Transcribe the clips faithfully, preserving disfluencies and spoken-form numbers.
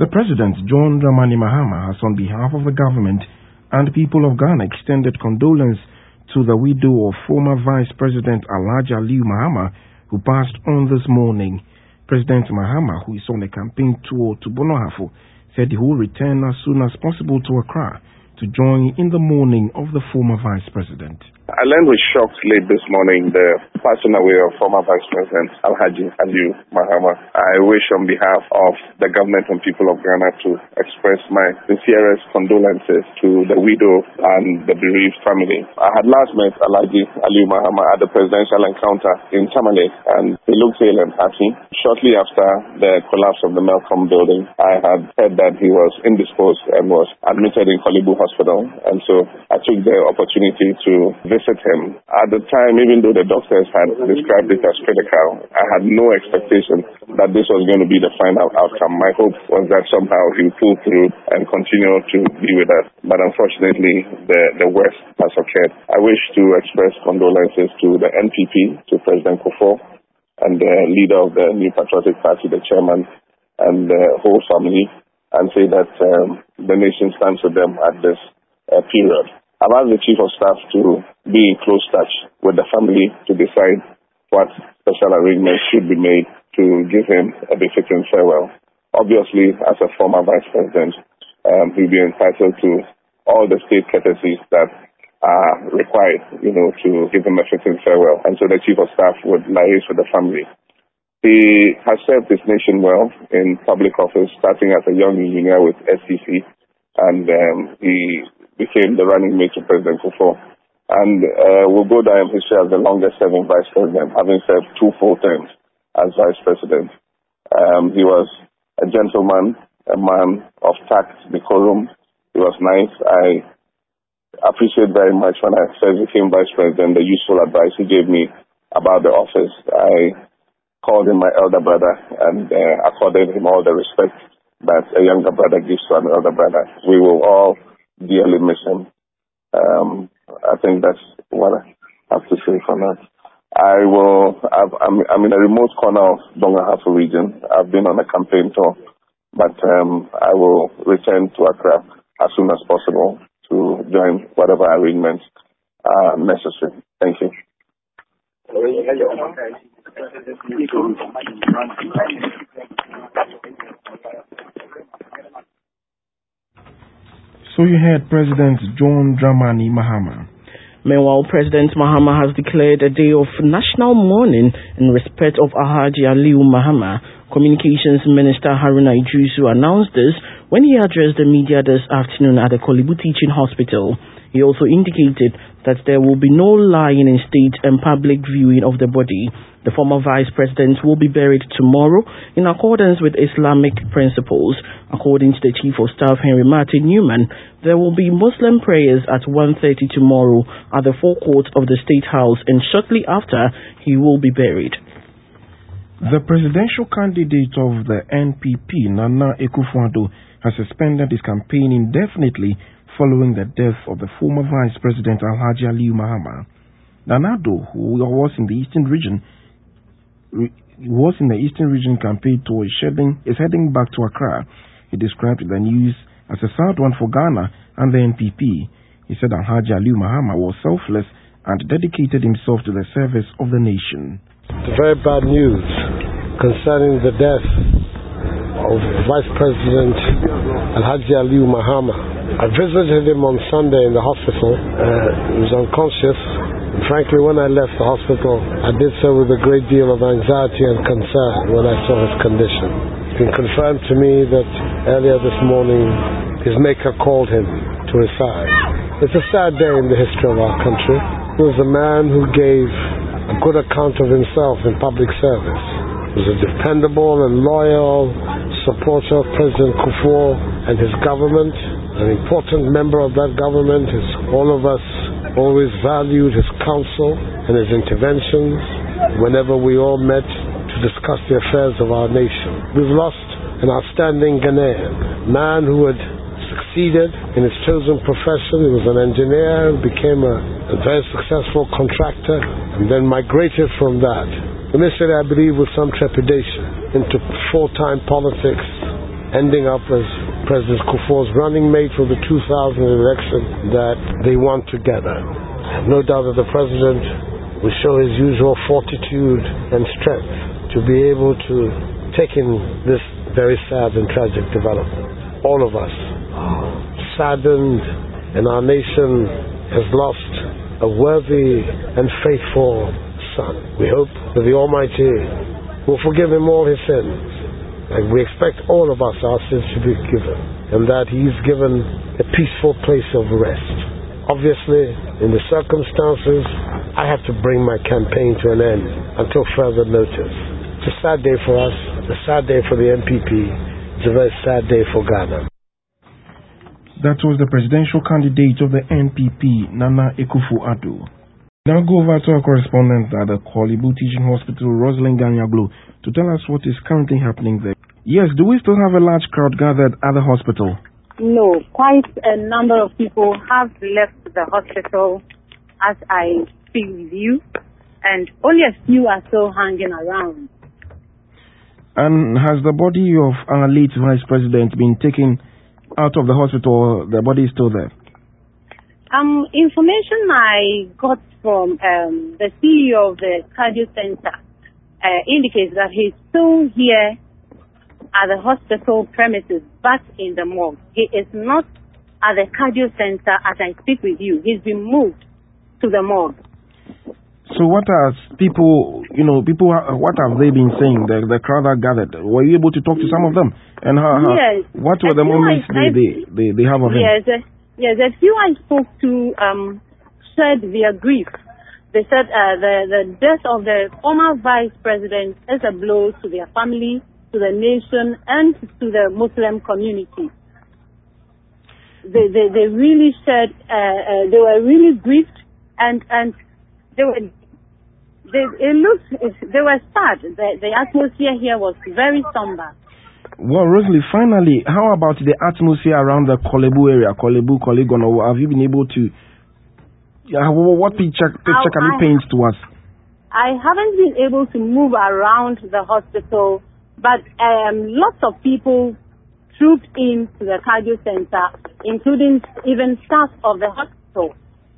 The President, John Dramani Mahama, has on behalf of the government and people of Ghana extended condolence to the widow of former Vice President Alhaji Aliyu Mahama, who passed on this morning. President Mahama, who is on a campaign tour to Bono Ahafo, said he will return as soon as possible to Accra to join in the mourning of the former Vice President. I learned with shock late this morning the passing away of former Vice President Alhaji Aliyu Mahama. I wish on behalf of the government and people of Ghana to express my sincerest condolences to the widow and the bereaved family. I had last met Alhaji Aliyu Mahama at the presidential encounter in Tamale, and he looked hale and happy. Shortly after the collapse of the Melcom building, I had heard that he was indisposed and was admitted in Kolibu Hospital, and so I took the opportunity to visit him. At the time, even though the doctors had described it as critical, I had no expectation that this was going to be the final outcome. My hope was that somehow he would pull through and continue to be with us. But unfortunately, the, the worst has occurred. I wish to express condolences to the N P P, to President Kufuor, and the leader of the New Patriotic Party, the chairman, and the whole family, and say that um, the nation stands with them at this uh, period. I've asked the Chief of Staff to be in close touch with the family to decide what special arrangements should be made to give him a befitting farewell. Obviously, as a former Vice President, um, he'll be entitled to all the state courtesies that are required, you know, to give him a fitting farewell. And so the Chief of Staff would liaise with the family. He has served his nation well in public office, starting as a young engineer with S C C, and um, he became the running mate to President Kufuor, and uh, will go down in history as the longest serving Vice President, having served two full terms as Vice President. Um, he was a gentleman, a man of tact, decorum. He was nice. I appreciate very much when I first became Vice President the useful advice he gave me about the office. I called him my elder brother and uh, accorded him all the respect that a younger brother gives to an elder brother. We will all dearly miss him. Um, I think that's what I have to say for that. I will, I've, I'm, I'm in a remote corner of Bono Ahafo region. I've been on a campaign tour, but um, I will return to Accra as soon as possible to join whatever arrangements are necessary. Thank you. So you heard President John Dramani Mahama. Meanwhile, President Mahama has declared a day of national mourning in respect of Alhaji Aliyu Mahama. Communications Minister Haruna Iddrisu announced this when he addressed the media this afternoon at the Kolibu Teaching Hospital. He also indicated that there will be no lying in state and public viewing of the body. The former Vice President will be buried tomorrow in accordance with Islamic principles. According to the Chief of Staff, Henry Martin Newman, there will be Muslim prayers at one thirty tomorrow at the forecourt of the State House, and shortly after, he will be buried. The presidential candidate of the N P P, Nana Akufo-Addo, has suspended his campaign indefinitely following the death of the former Vice President Alhaji Aliyu Mahama. Nana Addo, who was in the Eastern Region, was in the Eastern Region campaign tour, is heading, is heading back to Accra. He described the news as a sad one for Ghana and the N P P. He said Alhaji Aliyu Mahama was selfless and dedicated himself to the service of the nation. It's very bad news concerning the death of Vice President Alhaji Aliyu Mahama. I visited him on Sunday in the hospital. Uh, he was unconscious. And frankly, when I left the hospital, I did so with a great deal of anxiety and concern when I saw his condition. It's been confirmed to me that earlier this morning, his maker called him to his side. It's a sad day in the history of our country. He was a man who gave a good account of himself in public service. He was a dependable and loyal supporter of President Kufuor and his government, an important member of that government. His, all of us always valued his counsel and his interventions whenever we all met to discuss the affairs of our nation. We've lost an outstanding Ghanaian, man who had succeeded in his chosen profession. He was an engineer, became a, a very successful contractor, and then migrated from that, initially I believe with some trepidation, into full-time politics ending up as President Kufuor's running mate for the two thousand election that they won together. I have no doubt that the President will show his usual fortitude and strength to be able to take in this very sad and tragic development. All of us are saddened, and our nation has lost a worthy and faithful son. We hope that the Almighty will forgive him all his sins. And we expect all of us our sins to be given, and that he's given a peaceful place of rest. Obviously, in the circumstances, I have to bring my campaign to an end until further notice. It's a sad day for us, a sad day for the N P P, it's a very sad day for Ghana. That was the presidential candidate of the N P P, Nana Akufo-Addo. Now go over to our correspondent at the Korle Bu Teaching Hospital, Rosalind Ganyaglo, to tell us what is currently happening there. Yes, do we still have a large crowd gathered at the hospital? No, quite a number of people have left the hospital as I speak with you, and only a few are still hanging around. And has the body of our late Vice President been taken out of the hospital, or the body is still there? Um, information I got from um, the C E O of the cardio center uh, indicates that he's still here at the hospital premises, but in the morgue. He is not at the cardio center as I speak with you. He's been moved to the morgue. So what are people, you know, people, what have they been saying, the, the crowd that gathered? Were you able to talk to some of them? And how, how, yes. what were the moments I, they, they, they, they have of him? Yes, uh, yes, a few I spoke to um, shared their grief. They said uh, the, the death of the former vice president is a blow to their family, to the nation, and to the Muslim community. They, they, they really shared, uh, uh, they were really grieved, and, and they were, they, it looked, they were sad. The, the atmosphere here was very somber. Well, Rosalie, finally, how about the atmosphere around the Korle Bu area, Korle Bu, Korle-Gonno? Have you been able to, uh, what picture, picture can you paint to us? I haven't been able to move around the hospital, but um, lots of people trooped into the cardio center, including even staff of the hospital.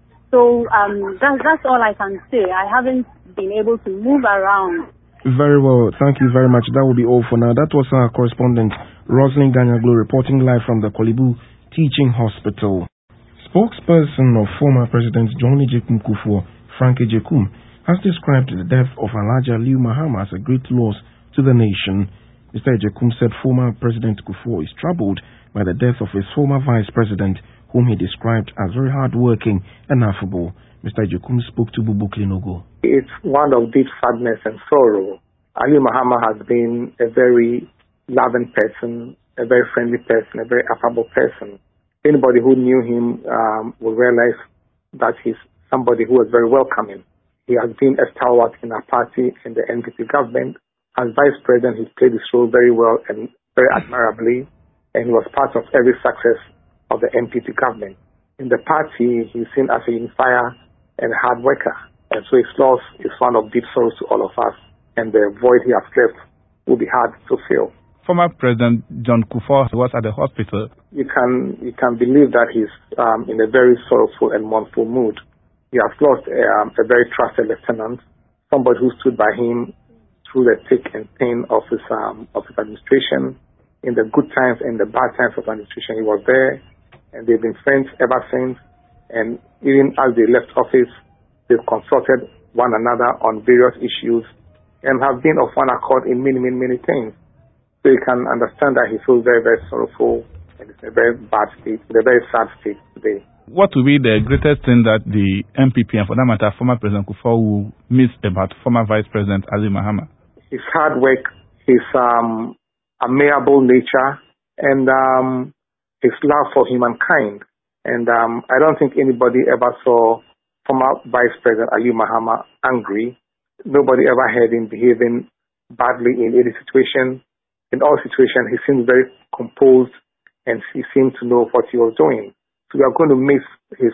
So um, that, that's all I can say. I haven't been able to move around. Very well. Thank you very much. That will be all for now. That was our correspondent, Rosalind Ganyaglo, reporting live from the Korle Bu Teaching Hospital. Spokesperson of former President John Agyekum Kufuor, Frank Agyekum, has described the death of Alhaji Aliyu Mahama as a great loss to the nation. Mister Agyekum said former President Kufuor is troubled by the death of his former Vice President, whom he described as very hard-working and affable. Mister Agyekum spoke to Bubu Klinogo. It's one of deep sadness and sorrow. Aliyu Mahama has been a very loving person, a very friendly person, a very affable person. Anybody who knew him um, will realize that he's somebody who was very welcoming. He has been a stalwart in our party in the N P P government. As Vice President, he's played his role very well and very admirably, and he was part of every success of the N P P government. In the party, he's seen as a unifier and a hard worker. And so his loss is one of deep sorrow to all of us, and the void he has left will be hard to fill. Former President John Kufuor was at the hospital. You can you can believe that he's um, in a very sorrowful and mournful mood. He has lost um, a very trusted lieutenant, somebody who stood by him through the thick and thin of his um, of his administration. In the good times and the bad times of administration, he was there, and they've been friends ever since. And even as they left office, they've consulted one another on various issues and have been of one accord in many, many, many things. So you can understand that he feels very, very sorrowful, and it's a very bad state, a very sad state today. What will be the greatest thing that the N P P and, for that matter, former President Kufuor will miss about former Vice President Aliyu Mahama? His hard work, his um, amiable nature, and um, his love for humankind. And um, I don't think anybody ever saw former Vice President Aliyu Mahama angry. Nobody ever heard him behaving badly in any situation. In all situations, he seemed very composed, and he seemed to know what he was doing. So we are going to miss his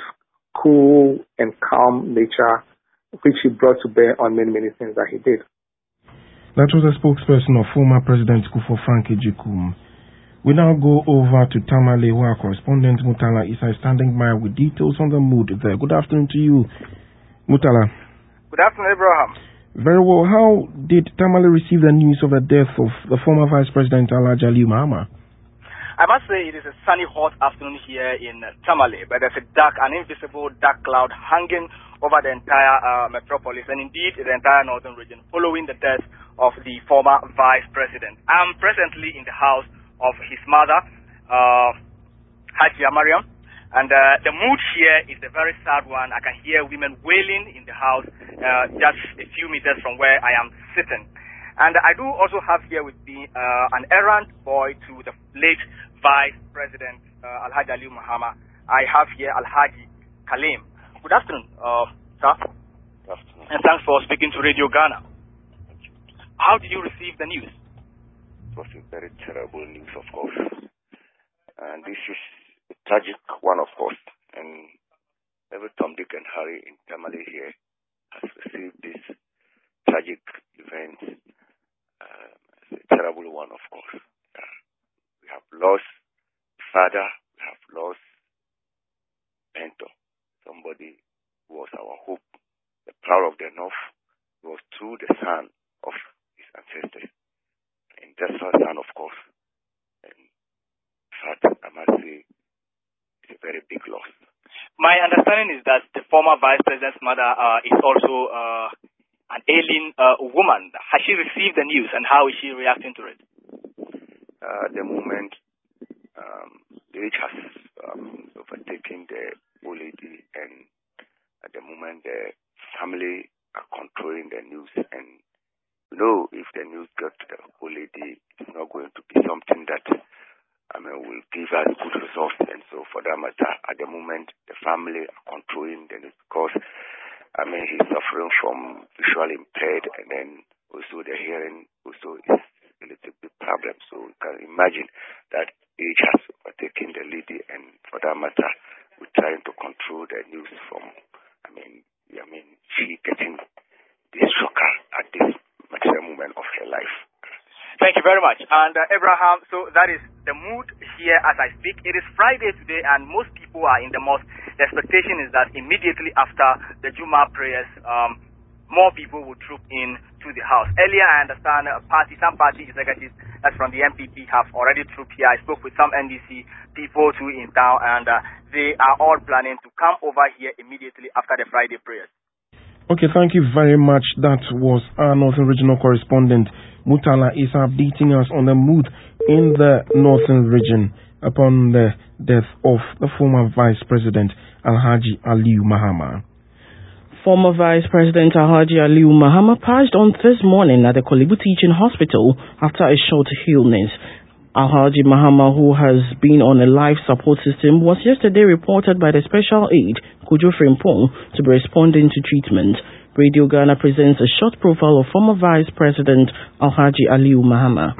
cool and calm nature, which he brought to bear on many, many things that he did. That was a spokesperson of former President Kufuor, Frank Agyekum. We now go over to Tamale, where our correspondent Mutala Isa is standing by with details on the mood there. Good afternoon to you, Mutala. Good afternoon, Abraham. Very well. How did Tamale receive the news of the death of the former Vice President Alhaji Aliyu Mahama? I must say it is a sunny, hot afternoon here in Tamale, but there's a dark, an invisible dark cloud hanging over the entire uh, metropolis and indeed the entire northern region following the death of the former Vice President. I'm presently in the house of his mother, uh, Hajia Mariam, and uh, the mood here is a very sad one. I can hear women wailing in the house uh, just a few meters from where I am sitting. And I do also have here with me uh, an errand boy to the late Vice President uh, Alhaji Aliyu Mahama. I have here Alhaji Kaleem. Good afternoon, uh, sir. Good afternoon. And thanks for speaking to Radio Ghana. How did you receive the news? It was a very terrible news, of course. And this is a tragic one, of course. And every Tom, Dick, and Harry in Tamale here has received this tragic event. Uh, it's a terrible one, of course. Uh, we have lost father, we have lost mentor, somebody who was our hope, the proud of the North. He was through the son of his ancestors. And that's our son, of course. And in fact, I must say, it's a very big loss. My understanding is that the former Vice President's mother uh, is also uh, an ailing uh, woman. Has she received the news and how is she reacting to it? Uh, at the moment, um, the age has um, overtaken the old lady, and at the moment, the family are controlling the news. And you know, if the news got to the old lady, it's not going to be something that I mean will give us good results. And so, for that matter, at the moment, the family are controlling the news because I mean he's suffering from visually impaired, and then also the hearing also is a little bit problem. So you can imagine that age has overtaken the lady, and for that matter, we're trying to control the news from. I mean, I mean, she getting this shocker at this material moment of her life. Thank you very much. And uh, Abraham, so that is the mood here as I speak. It is Friday today, and most people are in the mosque. The expectation is that immediately after the Juma prayers, um, more people will troop in to the house. Earlier, I understand uh, party, some party executives that's from the M P P have already trooped here. I spoke with some N D C people too in town, and uh, they are all planning to come over here immediately after the Friday prayers. Okay, thank you very much. That was our Northern Regional correspondent, Mutala Isa, updating us on the mood in the Northern region upon the death of the former Vice President Alhaji Aliyu Mahama. Former Vice President Alhaji Aliyu Mahama passed on this morning at the Kolebu Teaching Hospital after a short illness. Alhaji Mahama, who has been on a life support system, was yesterday reported by the special aide, Kojo Frimpong, to be responding to treatment. Radio Ghana presents a short profile of former Vice President Alhaji Aliyu Mahama.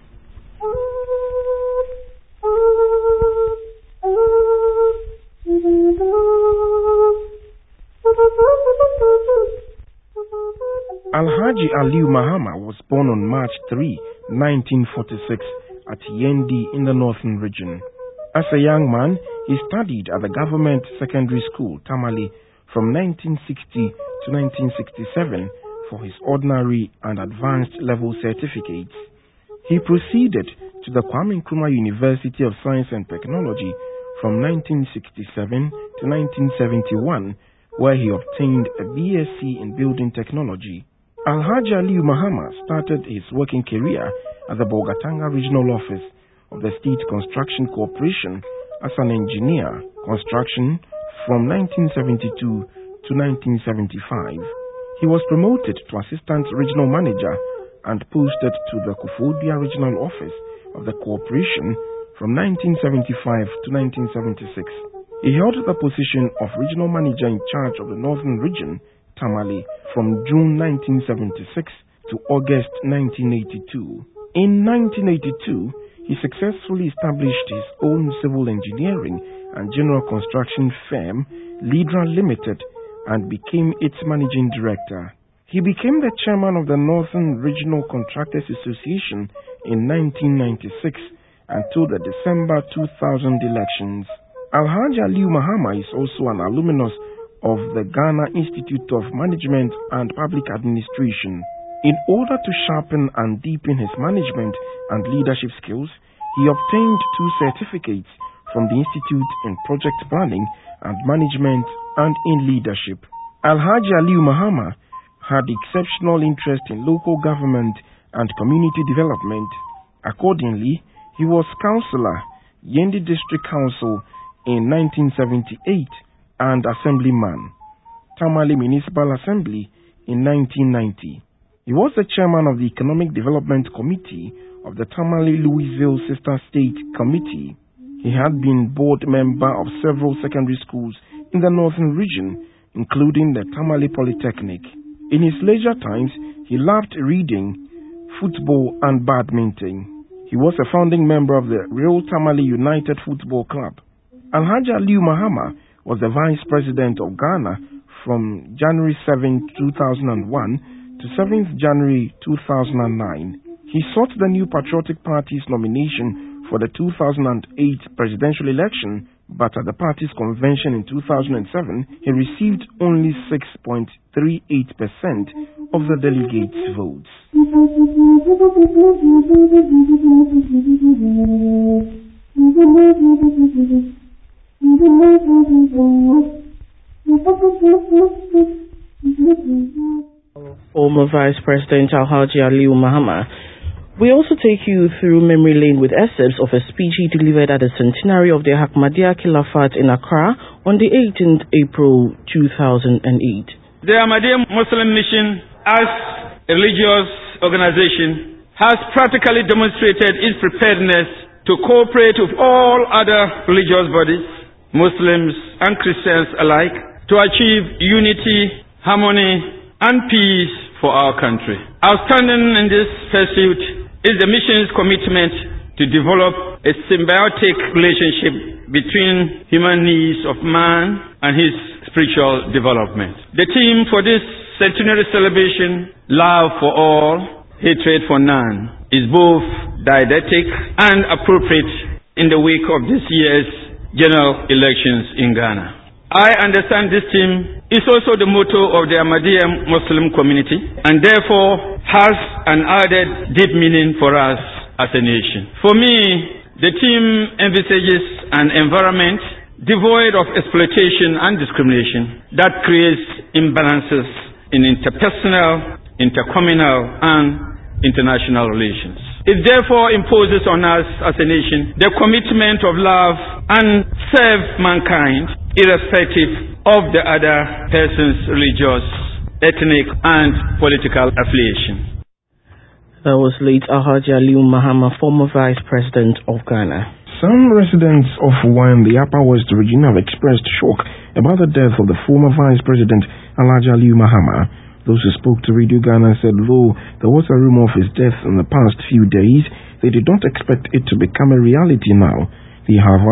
Alhaji Aliyu Mahama was born on March third, nineteen forty-six at Yendi in the Northern region. As a young man, he studied at the Government Secondary School, Tamale, from nineteen sixty to nineteen sixty-seven for his ordinary and advanced level certificates. He proceeded to the Kwame Nkrumah University of Science and Technology from nineteen sixty-seven to nineteen seventy-one, where he obtained a B S c in Building Technology. Alhaji Aliyu Mahama started his working career at the Bolgatanga Regional Office of the State Construction Corporation as an engineer, construction from nineteen seventy-two to nineteen seventy-five. He was promoted to Assistant Regional Manager and posted to the Kofodia Regional Office of the Corporation from nineteen seventy-five to nineteen seventy-six. He held the position of Regional Manager in charge of the Northern Region, Tamale, from June nineteen seventy-six to August nineteen eighty-two. In nineteen eighty-two, he successfully established his own civil engineering and general construction firm, Lidra Limited, and became its managing director. He became the chairman of the Northern Regional Contractors Association in nineteen ninety-six until the December two thousand elections. Alhaji Aliyu Mahama is also an alumnus of the Ghana Institute of Management and Public Administration. In order to sharpen and deepen his management and leadership skills, he obtained two certificates from the Institute in Project Planning and Management and in Leadership. Alhaji Aliyu Mahama had exceptional interest in local government and community development. Accordingly, he was councillor, Yendi District Council in nineteen seventy-eight and Assemblyman, Tamale Municipal Assembly in nineteen ninety. He was the chairman of the Economic Development Committee of the Tamale Louisville Sister State Committee. He had been board member of several secondary schools in the northern region, including the Tamale Polytechnic. In his leisure times, he loved reading, football and badminton. He was a founding member of the Real Tamale United Football Club. Alhaji Aliyu Mahama was the Vice President of Ghana from January seventh, two thousand one to seventh January two thousand nine. He sought the New Patriotic Party's nomination for the two thousand eight presidential election, but at the party's convention in two thousand seven, he received only six point three eight percent of the delegates' votes. Former Vice President Alhaji Aliyu Mahama. We also take you through memory lane with excerpts of a speech he delivered at the centenary of the Ahmadiyya Khilafat in Accra on the eighteenth of April two thousand eight. The Ahmadiyya Muslim Mission, as a religious organization, has practically demonstrated its preparedness to cooperate with all other religious bodies, Muslims and Christians alike, to achieve unity, harmony, and peace for our country. Outstanding in this pursuit is the mission's commitment to develop a symbiotic relationship between human needs of man and his spiritual development. The theme for this centenary celebration, Love for All, Hatred for None, is both didactic and appropriate in the wake of this year's general elections in Ghana. I understand this theme is also the motto of the Ahmadiyya Muslim community and therefore has an added deep meaning for us as a nation. For me, the theme envisages an environment devoid of exploitation and discrimination that creates imbalances in interpersonal, intercommunal, and international relations. It therefore imposes on us as a nation the commitment of love and serve mankind irrespective of the other person's religious, ethnic, and political affiliation. That was late Alhaji Aliyu Mahama, former Vice President of Ghana. Some residents of Wan, the Upper West region, have expressed shock about the death of the former Vice President Alhaji Aliyu Mahama. Those who spoke to Radio Ghana said though there was a rumor of his death in the past few days, they did not expect it to become a reality now. They have,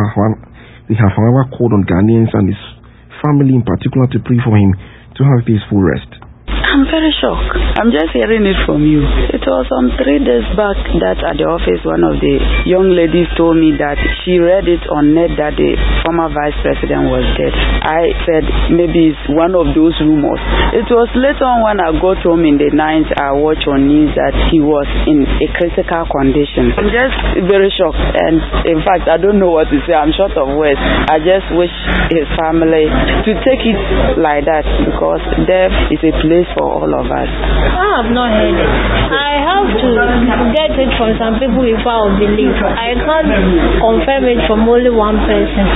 they have however called on Ghanaians and his family in particular to pray for him to have peaceful rest. I'm very shocked. I'm just hearing it from you. It was on three days back that at the office one of the young ladies told me that she read it on net that the former vice president was dead. I said maybe it's one of those rumors. It was later on when I got home in the night, I watched on news that he was in a critical condition. I'm just very shocked, and in fact I don't know what to say. I'm short of words. I just wish his family to take it like that, because death is a place for all of us. I have not heard it. I have to get it from some people if I believe. I can't confirm it from only one person.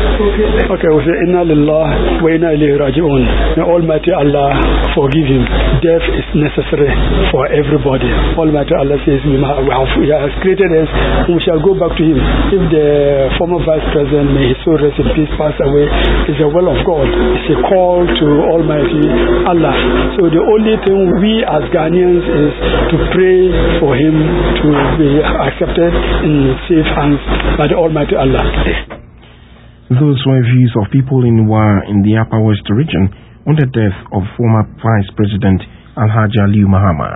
Okay, we say Inna Lillah wa Inna Ilayhi Raji'un. May Almighty Allah forgive him. Death is necessary for everybody. Almighty Allah says we have created us, we shall go back to him. If the former vice president, may his soul rest in peace, pass away, it's a will of God. It's a call to Almighty Allah. So the only thing we as Ghanaians is to pray for him to be accepted in safe hands by the Almighty Allah. Those were views of people in Wa in the Upper West region on the death of former Vice President Alhaji Aliyu Mahama.